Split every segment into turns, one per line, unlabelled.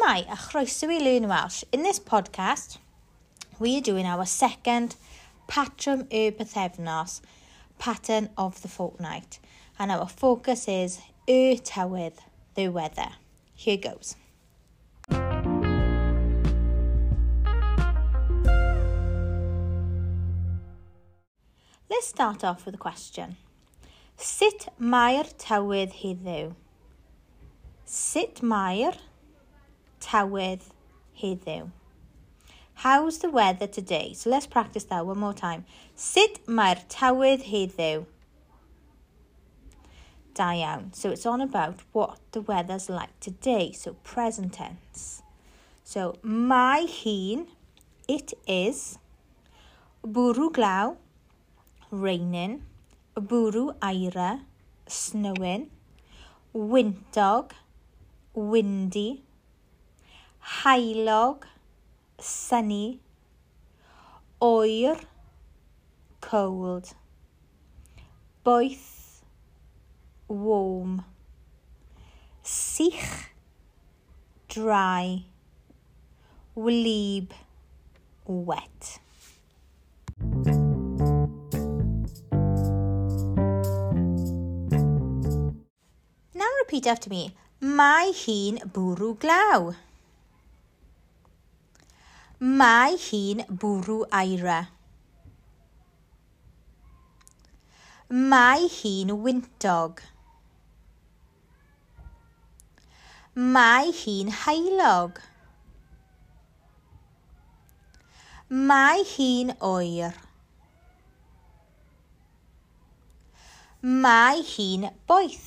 Shwmai a chroeso I Learn Welsh. In this podcast, we are doing our second Patrwm y Pythefnos, pattern of the fortnight. And our focus is y tywydd, the weather. Here goes. Let's start off with a question. Sut mae'r tywydd heddiw? Sut mae'r tywydd heddiw? How's the weather today? So let's practice that one more time. Sut mae'r tywydd heddiw? Da iawn. So it's on about what the weather's like today. So present tense. So mae hi'n, it is, bwrw glaw, raining, bwrw aira, snowing, wyntog, windy, haelog, sunny, oer, cold, boeth, warm, sych, dry, wlyb, wet. Now repeat after me. Mae hi'n bwrw glaw. Mae hi'n bwrw aira. Mae hi'n wyntog. Mae hi'n haelog. Mae hi'n oer. Mae hi'n boeth.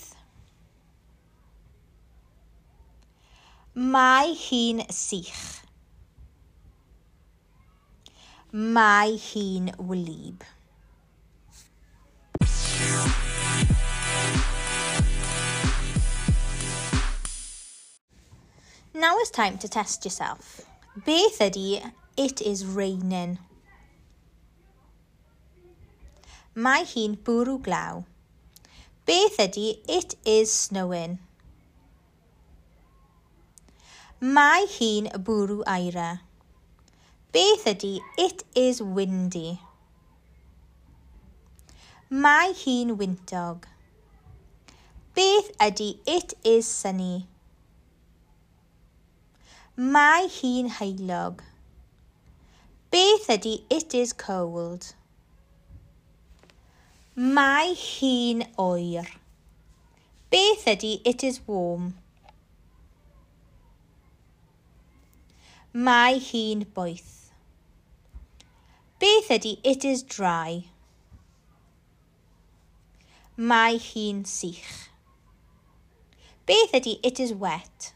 Mae hi'n sych. Mae hi'n wlyb. Now it's time to test yourself. Beth ydi it is raining? Mae hi'n bwrw glaw. Beth ydi it is snowing? Mae hi'n bwrw aira. Beth ydi it is windy? Mae hi'n wyntog. Beth ydi it is sunny? Mae hi'n haelog. Beth ydi it is cold? Mae hi'n oer. Beth ydi it is warm? Mae hi'n boeth. Beth ydi it is dry? Mae hi'n sych. Beth ydi it is wet?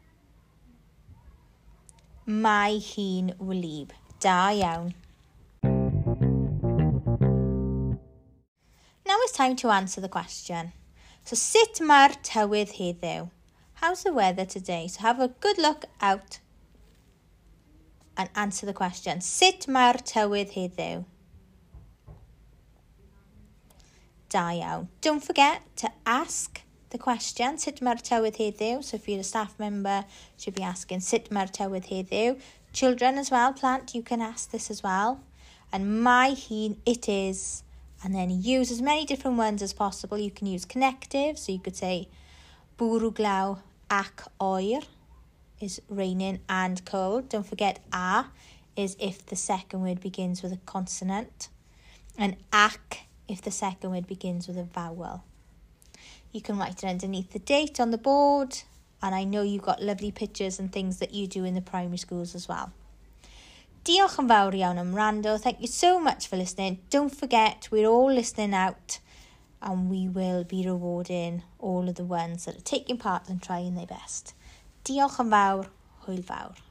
Mae hi'n wlyb. Da iawn. Now it's time to answer the question. So sut mae'r tywydd heddiw? How's the weather today? So have a good look out and answer the question. Sut mae'r tywydd heddiw? Da iawn. Don't forget to ask the question, sut mae'r tywydd heddiw? So if you're a staff member, you should be asking, sut mae'r tywydd heddiw? Children as well, plant, you can ask this as well. And mae hi'n, it is. And then use as many different ones as possible. You can use connective, so you could say bwrw glaw ac oer is raining and cold. Don't forget a is if the second word begins with a consonant. And ac if the second word begins with a vowel. You can write it underneath the date on the board. And I know you've got lovely pictures and things that you do in the primary schools as well. Diolch yn fawr iawn am wrando. Thank you so much for listening. Don't forget, we're all listening out and we will be rewarding all of the ones that are taking part and trying their best. Diolch yn fawr. Hwyl fawr.